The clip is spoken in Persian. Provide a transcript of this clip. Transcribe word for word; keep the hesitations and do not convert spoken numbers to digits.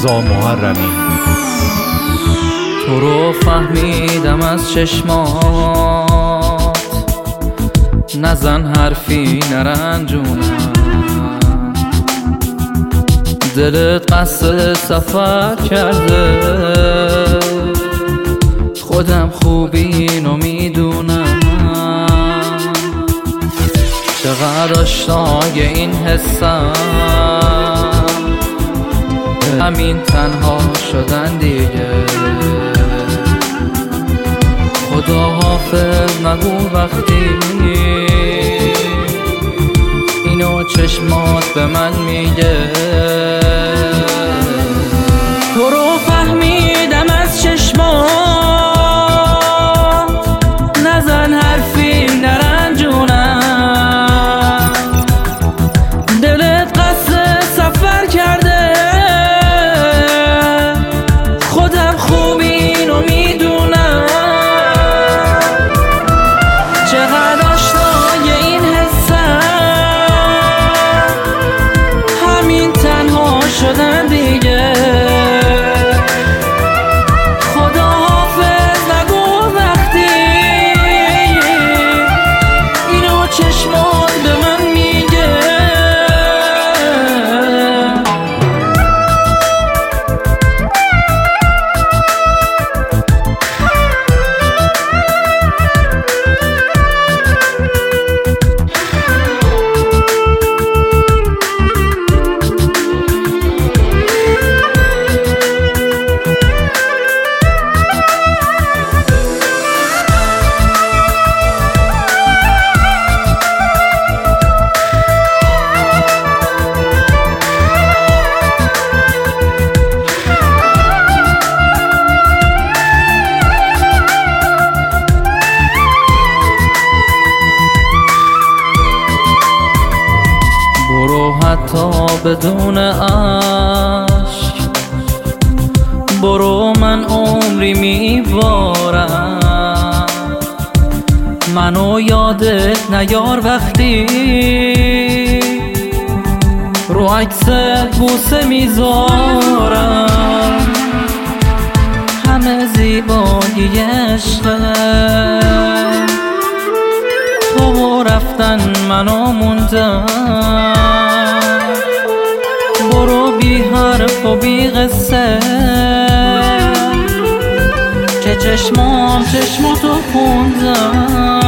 رضا محرمی. تو رو فهمیدم از چشمات، نزن حرفی نرنجونم. دلت قصد سفر کرده، خودم خوبی اینو میدونم. چقدر آشنای این حسم، همین تنها شدن دیگه. خدا حافظ نگو وقتی اینو چشمات به من میگه. تو رو فهمیدم از چشمات، نزن حرفی نرنجونم. دلت قصد سفر کرده، خودم خوب اینو میدونم. چقدر آشنای این حسم، همین تنها شدن دیگه. خدا حافظ نگو وقتی اینو چشمات به من میگه. حتی بدون عشق برو، من عمری میبارم. منو یادت نیار وقتی رو عکس بوسه میذارم. همه زیبایی عشقه، تو رفتن منو موندم. برو بی حرف و بی قصه، که چشمام چشماتو خوندم.